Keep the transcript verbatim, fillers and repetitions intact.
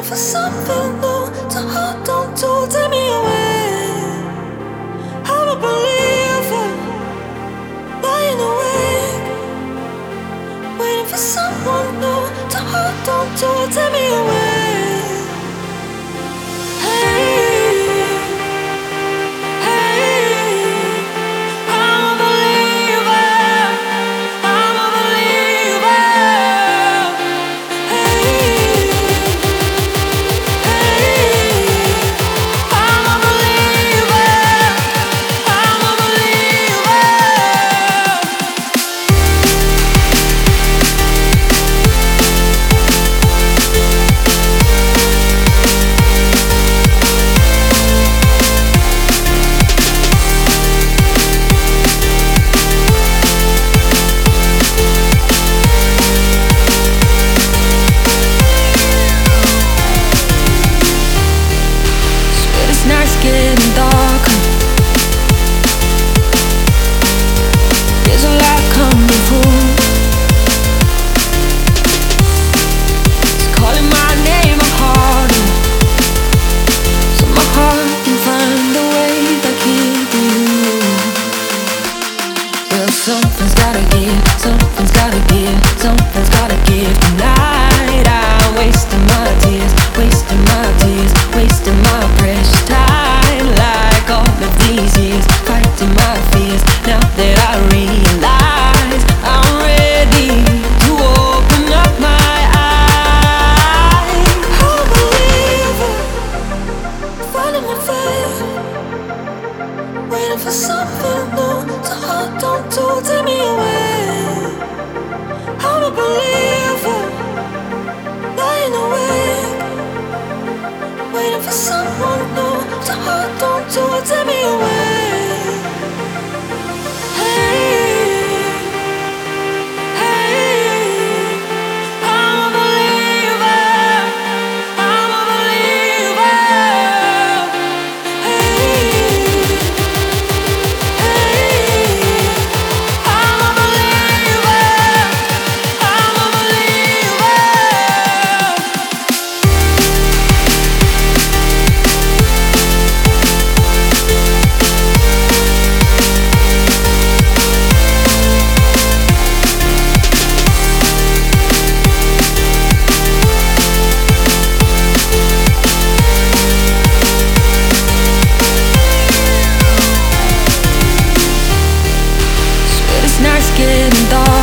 Waiting for something new to hold on to, take me away. I'm a believer, lying awake, waiting for someone new to hold on to, take me away. Getting darker. There's a lot coming through. It's calling my name harder, so my heart can find a way back here to you. Well, something's gotta give, something's gotta give, something's gotta give tonight. I'm wasting my tears, wasting my tears, wasting my precious time. All of these years, fighting my fears. Now that I realize I'm ready to open up my eyes. I'm a believer, finding my faith, waiting for something new to hold on to, take me away. I'm a believer, lying awake, waiting for someone new to hold on to, take me away. Getting dark.